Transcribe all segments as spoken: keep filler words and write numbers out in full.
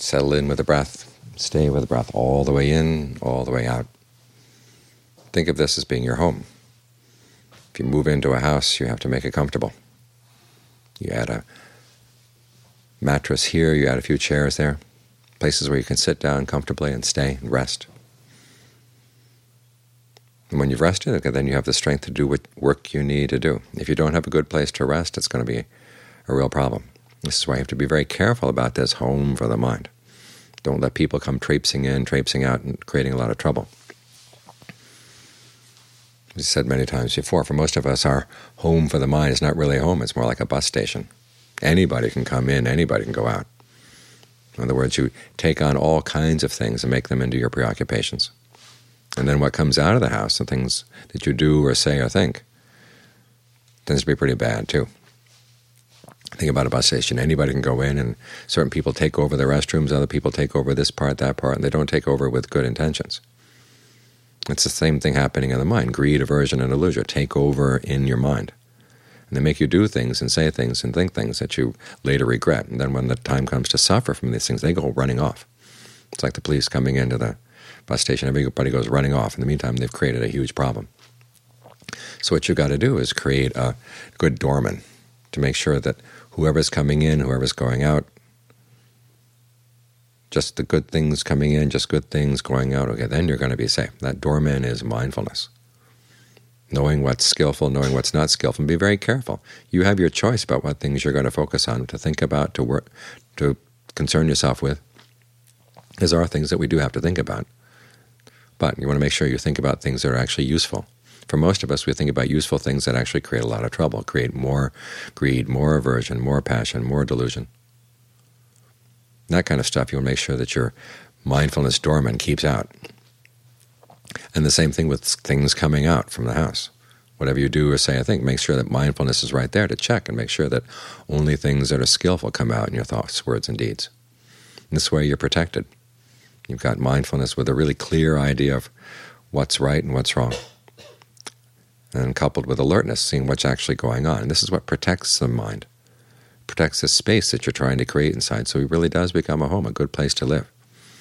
Settle in with the breath. Stay with the breath all the way in, all the way out. Think of this as being your home. If you move into a house, you have to make it comfortable. You add a mattress here, you add a few chairs there, places where you can sit down comfortably and stay and rest. And when you've rested, okay, then you have the strength to do what work you need to do. If you don't have a good place to rest, it's going to be a real problem. This is why you have to be very careful about this home for the mind. Don't let people come traipsing in, traipsing out, and creating a lot of trouble. As I said many times before, for most of us, our home for the mind is not really a home. It's more like a bus station. Anybody can come in, anybody can go out. In other words, you take on all kinds of things and make them into your preoccupations. And then what comes out of the house, the things that you do or say or think, tends to be pretty bad too. Think about a bus station. Anybody can go in, and certain people take over the restrooms, other people take over this part, that part, and they don't take over with good intentions. It's the same thing happening in the mind. Greed, aversion, and illusion take over in your mind. And they make you do things and say things and think things that you later regret. And then when the time comes to suffer from these things, they go running off. It's like the police coming into the bus station. Everybody goes running off. In the meantime, they've created a huge problem. So what you've got to do is create a good doorman to make sure that whoever's coming in, whoever's going out, just the good things coming in, just good things going out, okay, then you're going to be safe. That doorman is mindfulness. Knowing what's skillful, knowing what's not skillful, and be very careful. You have your choice about what things you're going to focus on, to think about, to work, to concern yourself with. Because there are things that we do have to think about. But you want to make sure you think about things that are actually useful. For most of us, we think about useful things that actually create a lot of trouble, create more greed, more aversion, more passion, more delusion. That kind of stuff you want to make sure that your mindfulness doorman keeps out. And the same thing with things coming out from the house. Whatever you do or say or think, make sure that mindfulness is right there to check and make sure that only things that are skillful come out in your thoughts, words, and deeds. And this way you're protected. You've got mindfulness with a really clear idea of what's right and what's wrong, and coupled with alertness, seeing what's actually going on. And this is what protects the mind, protects the space that you're trying to create inside, so it really does become a home, a good place to live.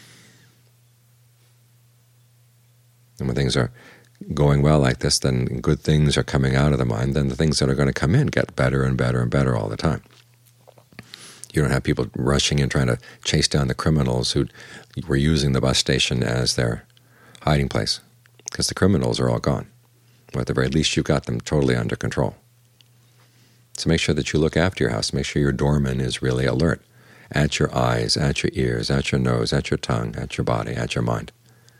And when things are going well like this, then good things are coming out of the mind, then the things that are going to come in get better and better and better all the time. You don't have people rushing in trying to chase down the criminals who were using the bus station as their hiding place, because the criminals are all gone. Or at the very least, you've got them totally under control. So make sure that you look after your house. Make sure your doorman is really alert at your eyes, at your ears, at your nose, at your tongue, at your body, at your mind.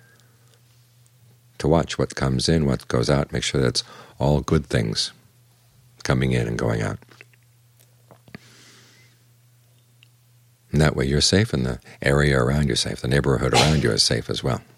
To watch what comes in, what goes out, make sure that it's all good things coming in and going out. And that way you're safe, and the area around you is safe, the neighborhood around you is safe as well.